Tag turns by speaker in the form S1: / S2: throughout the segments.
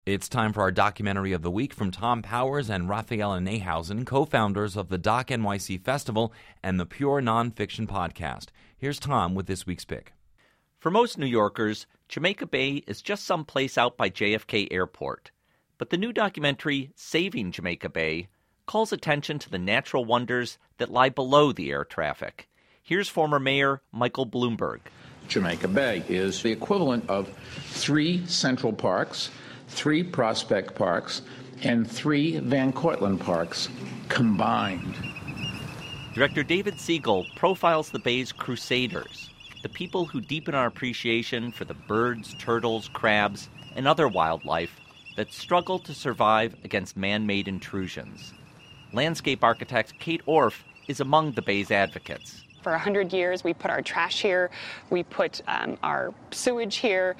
S1: It's time for our documentary of the week from Tom Powers and Rafaela Nehausen, co-founders of the Doc NYC Festival and the Pure Nonfiction Podcast. Here's Tom with this week's pick.
S2: For most New Yorkers, Jamaica Bay is just some place out by JFK Airport. But the new documentary, Saving Jamaica Bay, calls attention to the natural wonders that lie below the air traffic. Here's former Mayor Michael Bloomberg.
S3: Jamaica Bay is the equivalent of 3 Central Parks, 3 Prospect Parks, and 3 Van Cortlandt Parks combined.
S2: Director David Siegel profiles the Bay's crusaders, the people who deepen our appreciation for the birds, turtles, crabs, and other wildlife that struggle to survive against man-made intrusions. Landscape architect Kate Orff is among the Bay's advocates.
S4: For 100 years, we put our trash here, we put our sewage here,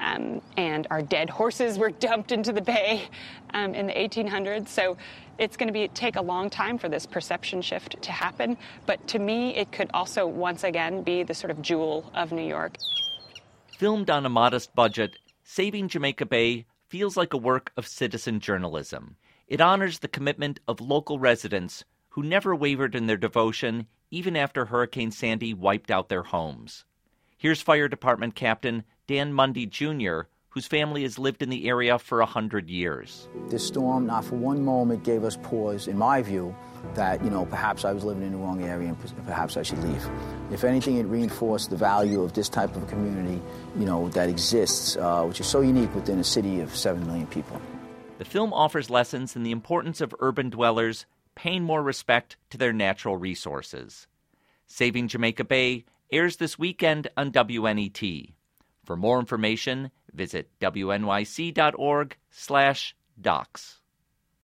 S4: and our dead horses were dumped into the bay in the 1800s. So it's going to take a long time for this perception shift to happen. But to me, it could also once again be the sort of jewel of New York.
S2: Filmed on a modest budget, Saving Jamaica Bay feels like a work of citizen journalism. It honors the commitment of local residents who never wavered in their devotion even after Hurricane Sandy wiped out their homes. Here's Fire Department Captain Dan Mundy Jr., whose family has lived in the area for 100 years.
S5: This storm, not for one moment, gave us pause, in my view, that, perhaps I was living in the wrong area and perhaps I should leave. If anything, it reinforced the value of this type of a community, that exists, which is so unique within a city of 7 million people.
S2: The film offers lessons in the importance of urban dwellers paying more respect to their natural resources. Saving Jamaica Bay airs this weekend on WNET. For more information, visit wnyc.org/docs.